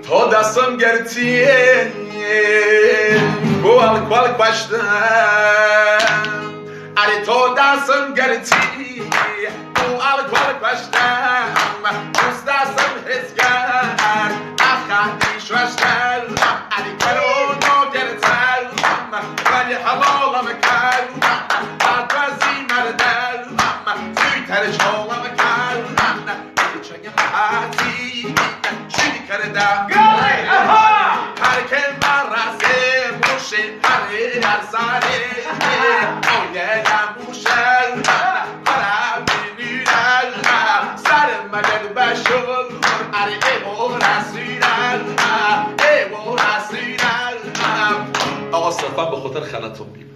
تو دستم گرتی بوال کوال کشتم اری تو دستم گرتی بوال کوال کشتم دوست دستم هزگر اخی شوشتر اری کرونو گرتر ولی حلالم کردم عبازی مردم زیتر شالم کردم چنگ محاتی شدی کردم هر که مرسه موشه هره ارزاره اویه موشه هرم بینیرم سر مگد بشل اره ایمو رسیدم آقا صرفا به خاطر خلطون بیم